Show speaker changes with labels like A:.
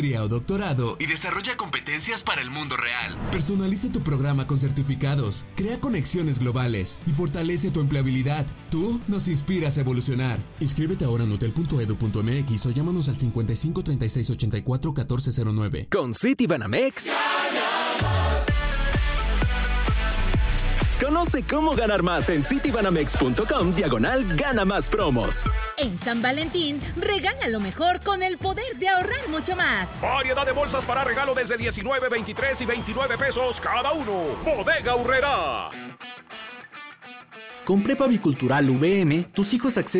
A: o doctorado y desarrolla competencias para el mundo real. Personaliza tu programa con certificados, crea conexiones globales y fortalece tu empleabilidad. Tú nos inspiras a evolucionar. Inscríbete ahora en hotel.edu.mx o llámanos al 55 36 84 1409.
B: Con Citibanamex. Conoce cómo ganar más en citibanamex.com/gana más promos.
C: En San Valentín, regala lo mejor con el poder de ahorrar mucho más.
D: Variedad de bolsas para regalo desde 19, 23 y 29 pesos cada uno. Bodega Aurrerá.
E: Con Prepa Bicultural VM, tus hijos acceden